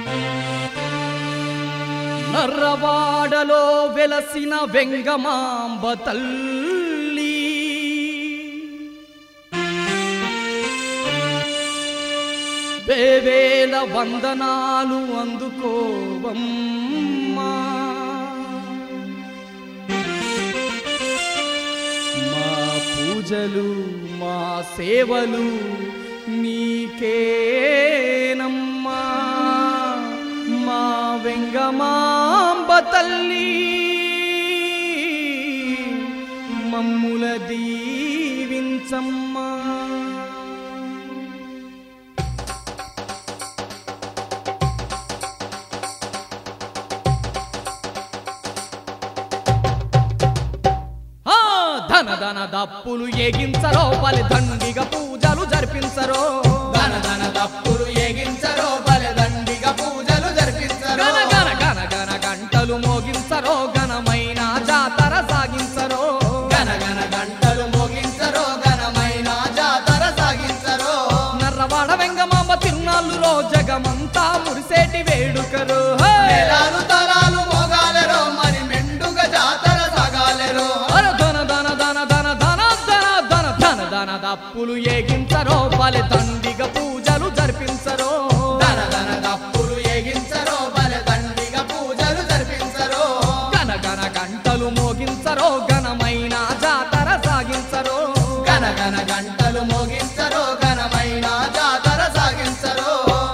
నర్రవాడలో వెలసిన వెంగమాంబ తల్లి వేవేల వందనాలు అందుకోవమ్మా మా పూజలు మా సేవలు నీకేనమ్మా మా వెంగమాంబ తల్లి మమ్ముల దీవించమ్మా ధన ధన దప్పులు ఏగించరో బలి దండిగా పూజలు జరిపించరో ధన ధన దప్పులు ఏగించరో బలి దండిగా పూజలు జరిపించరో గన గన గన గన గంటలు మోగించరో ఘనమైన జాతర సాగించరో గన గన గంటలు మోగించరో ఘనమైన జాతర సాగించరో నర్రవాడ వెంగమాంబ తిరునాళ్ళులో జగమంతా మురిసేటి వేడుకరు నెలాలు తరాలు మోగాలెరో మరి మెండుగా జాతర సాగాలెరో ధన దప్పులు ఏగించరో బలి దండిగా పూజలు జరిపించరో ధన ధన దప్పులు ఏగించరో బలి దండిగా పూజలు జరిపించరో గన గన గంటలు మోగించరో ఘనమైన జాతర సాగించరో గన గన గంటలు మోగించరో ఘనమైన జాతర సాగించరో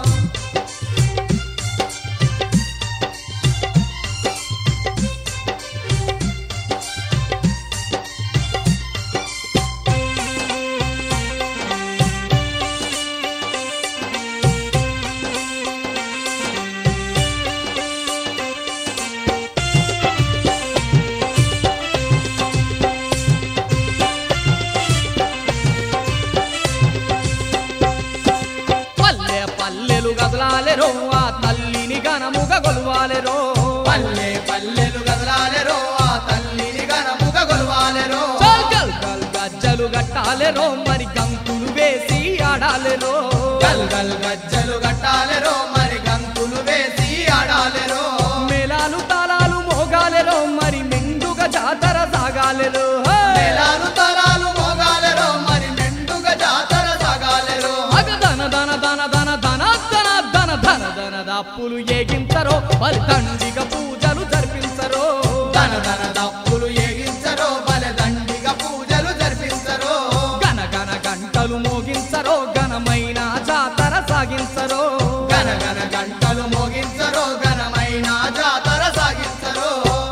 గదలాలెరో ఆ తల్లిని ఘనముగా గొలవాలెరో పల్లె పల్లెలు గదలాలెరో ఆ తల్లిని ఘనముగా గొలవాలెరో గల్ గల్ గల్ గజ్జలు గట్టాలెరో మరి గంతులు వేసి ఆడాలెరో గల్ గల్ గజ్జలు గట్టాలెరో మరి గంతులు వేసి ఆడాలెరో మేళాలు తాళాలు మోగాలెరో మరి మెండుగా జాతర సాగాలెరో మేళాలు తరాలు మోగాలెరో మరి మెండుగా జాతర సాగాలెరో ధన ధన ధన ధన ధన ధన ధన ధన ధన దప్పులు ఏగించరో బలి దండిగా పూజలు జరిపించరో ధన ధన దప్పులు ఏగించరో బలి దండిగా పూజలు జరిపించరో గన గన గంటలు మోగించరో ఘనమైన జాతర సాగించరో గన గన గంటలు మోగించరో ఘనమైన జాతర సాగించరో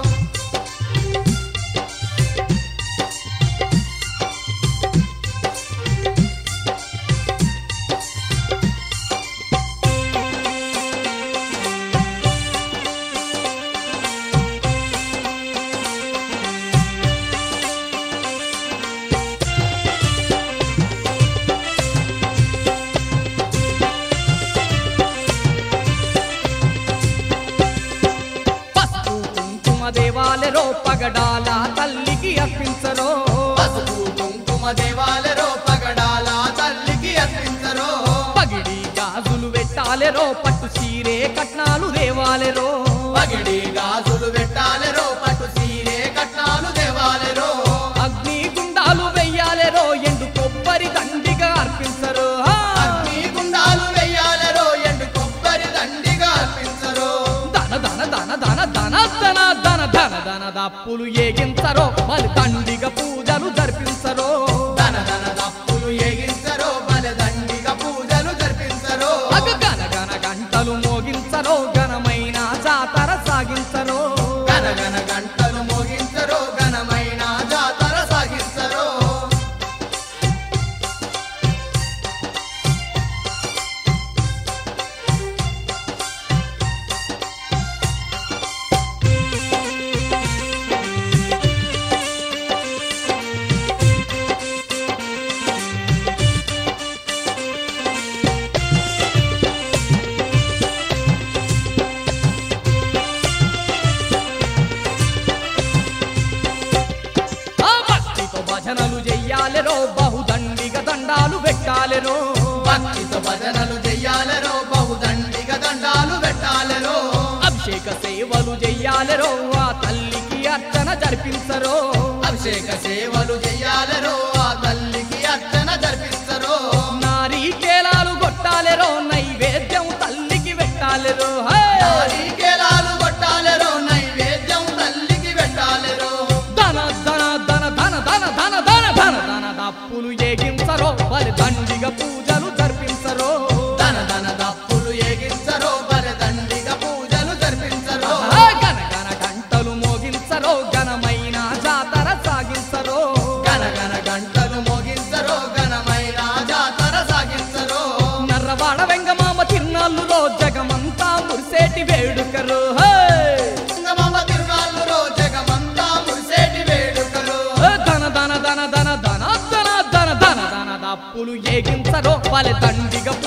దేవాలెరో పగడాల తల్లికి అర్పించరో పసుపు కుంకుమ దేవాలెరో పగడాల తల్లికి అర్పించరో పగిడి గాజులు పెట్టాలెరో పట్టు చీరే కట్నాలు దేవాలెరో పగిడి గాజులు పెట్టాలెరో పట్టు సీరే కట్నాలు దేవాలెరో అగ్ని గుండాలు వెయ్యాలెరో ఎండు కొబ్బరి దండిగా అర్పించరో అగ్ని గుండాలు వెయ్యాలెరో ఎండు కొబ్బరి దండిగా అర్పించరో ధన ధన ధన ధన ధన ధన ధన ధన ధన దప్పులు ఏగించరో బలి దండిగా పూజలు జరిపించరో ధన ధన దప్పులు ఏగించరో బలి దండిగా పూజలు జరిపించరో గన గన గంటలు మోగించరో ఘనమైన జాతర సాగించరో గన గన గంటలు మోగించరో ఘనమైన జాతర సాగించరో సేవలు చెయ్యాలెరో ఆ తల్లికి అర్చన జరిపించరో అభిషేక సేవలు చెయ్యాలరో ఆ తల్లికి అర్చన జరిపిస్తరో నారీకేలాలు కొట్టాలెరో నైవేద్యం తల్లికి పెట్టాలెరో హే! నారికేలాలు కొట్టాలరో నైవేద్యం తల్లికి పెట్టాలరో ధన ధన ధన ధన ధన ధన ధన ధన ధన దప్పులు ఏగించరో బలి దండిగా పూజలు జరిపించరో ధన ధన దప్పులు ఏగించరో బలి దండిగా పూజలు జరిపించరో గన గన గంటలు మోగించరో ఘనమైన జాతర సాగించరో గన గన గంటలు మోగించరో ఘనమైన జాతర సాగించరో నర్రవాడ వెంగమామ తిరునాళ్ళులో జగమంతా మురిసేటి వేడుకరు హే! సింగమామ తిరునాళ్ళులో జగమంతా మురిసేటి వేడుకలు ధన ధన ధన ధన ధన ధన ధన ధన ధన దప్పులు ఏగించరో బలి దండిగా